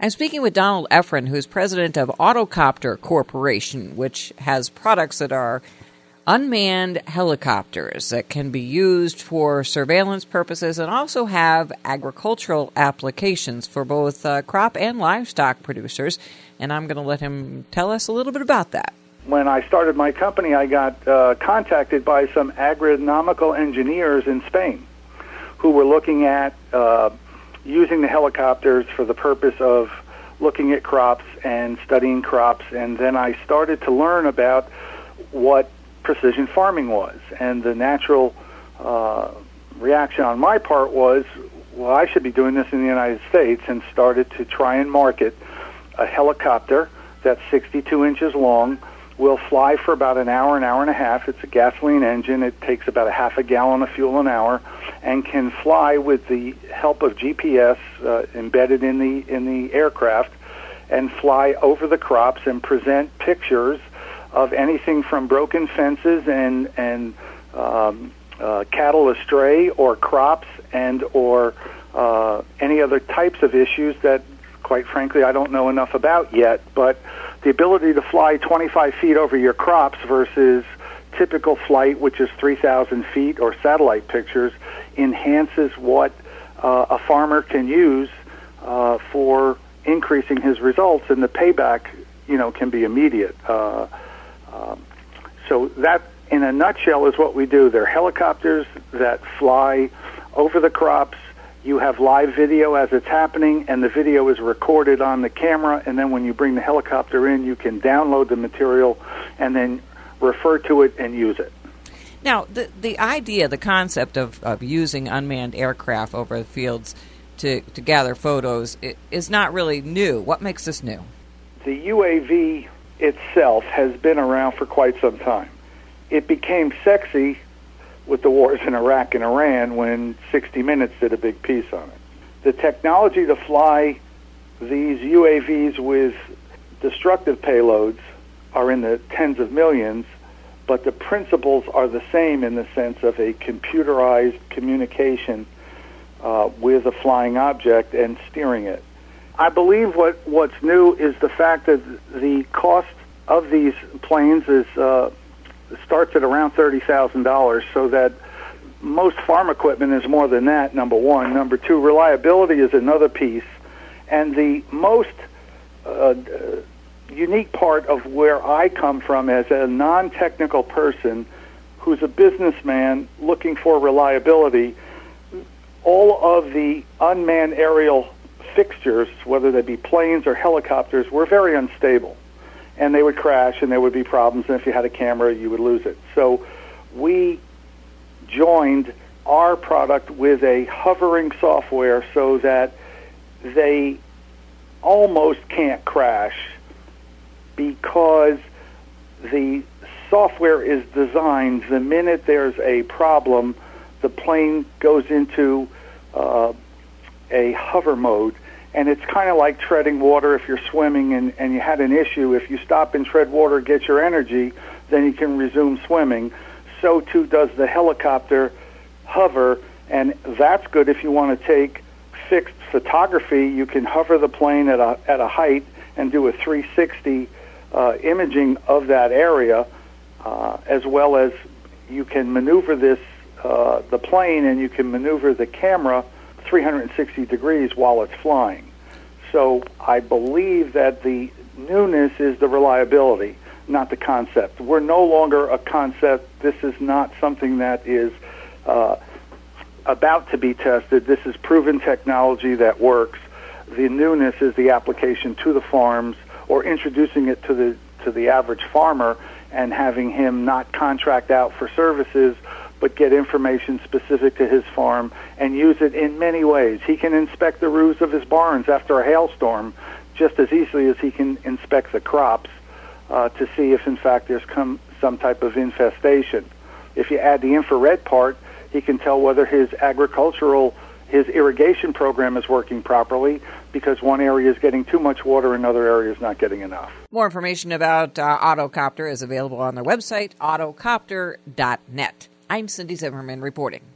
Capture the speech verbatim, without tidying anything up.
I'm speaking with Donald Efron, who's president of Autocopter Corporation, which has products that are unmanned helicopters that can be used for surveillance purposes and also have agricultural applications for both uh, crop and livestock producers. And I'm going to let him tell us a little bit about that. When I started my company, I got uh, contacted by some agronomical engineers in Spain who were looking at uh, using the helicopters for the purpose of looking at crops and studying crops. And then I started to learn about what precision farming was. And the natural uh, reaction on my part was, well, I should be doing this in the United States, and started to try and market a helicopter that's sixty-two inches long, will fly for about an hour, an hour and a half. It's a gasoline engine. It takes about a half a gallon of fuel an hour, and can fly with the help of G P S uh, embedded in the in the aircraft, and fly over the crops and present pictures of anything from broken fences and and um, uh, cattle astray, or crops, and or uh, any other types of issues that, quite frankly, I don't know enough about yet. But the ability to fly twenty-five feet over your crops versus typical flight, which is three thousand feet, or satellite pictures, enhances what uh, a farmer can use uh, for increasing his results, and the payback, you know, can be immediate. Uh, um, so that, in a nutshell, is what we do. They're helicopters that fly over the crops. You have live video as it's happening, and the video is recorded on the camera, and then when you bring the helicopter in, you can download the material and then refer to it and use it. Now, the the idea, the concept of, of using unmanned aircraft over the fields to, to gather photos is not really new. What makes this new? The U A V itself has been around for quite some time. It became sexy with the wars in Iraq and Iran when sixty minutes did a big piece on it. The technology to fly these U A Vs with destructive payloads are in the tens of millions, but the principles are the same in the sense of a computerized communication uh, with a flying object and steering it. I believe what, what's new is the fact that the cost of these planes is uh, starts at around thirty thousand dollars, so that most farm equipment is more than that, number one. Number two, reliability is another piece. And the most uh, unique part of where I come from as a non-technical person who's a businessman looking for reliability, all of the unmanned aerial fixtures, whether they be planes or helicopters, were very unstable. And they would crash, and there would be problems, and if you had a camera, you would lose it. So we joined our product with a hovering software so that they almost can't crash, because the software is designed, the minute there's a problem, the plane goes into uh, a hover mode. And it's kind of like treading water. If you're swimming and, and you had an issue, if you stop and tread water, get your energy, then you can resume swimming. So too does the helicopter hover, and that's good if you want to take fixed photography. You can hover the plane at a, at a height and do a three sixty uh, imaging of that area, uh, as well as you can maneuver this, uh, the plane, and you can maneuver the camera three hundred sixty degrees while it's flying. So I believe that the newness is the reliability, not the concept. We're no longer a concept. This is not something that is uh, about to be tested. This is proven technology that works. The newness is the application to the farms, or introducing it to the to the average farmer and having him not contract out for services, but get information specific to his farm and use it in many ways. He can inspect the roofs of his barns after a hailstorm just as easily as he can inspect the crops uh, to see if, in fact, there's come some type of infestation. If you add the infrared part, he can tell whether his agricultural, his irrigation program is working properly, because one area is getting too much water, another area is not getting enough. More information about uh, Autocopter is available on their website, autocopter dot net. I'm Cindy Zimmerman reporting.